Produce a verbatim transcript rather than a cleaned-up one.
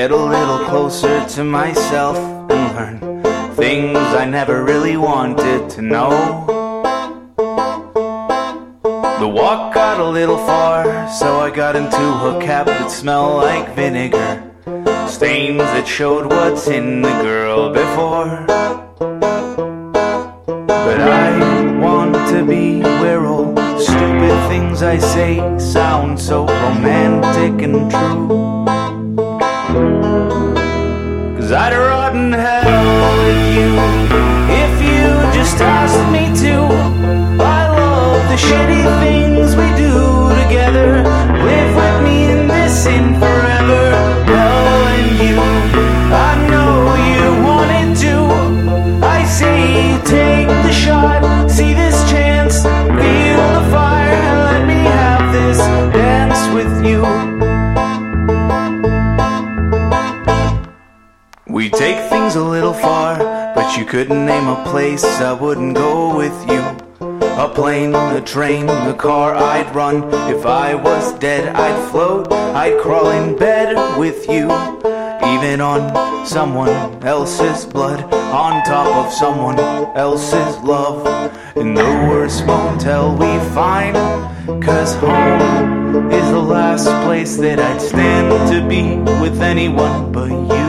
get a little closer to myself and learn things I never really wanted to know. The walk got a little far, so I got into a cab that smelled like vinegar, stains that showed what's in the girl before. But I want to be where all the stupid things I say sound so romantic and true. 'Cause I'd rot in hell with you if you just asked me to. I love the shitty things we do together. Live with me in this sin forever. Well, and you, I know you wanted to. I say take the shot, see this chance, feel the fire, and let me have this dance with you. We take things a little far, but you couldn't name a place I wouldn't go with you. A plane, a train, a car I'd run. If I was dead, I'd float, I'd crawl in bed with you. Even on someone else's blood, on top of someone else's love. In the worst motel we find, 'cause home is the last place that I'd stand to be with anyone but you.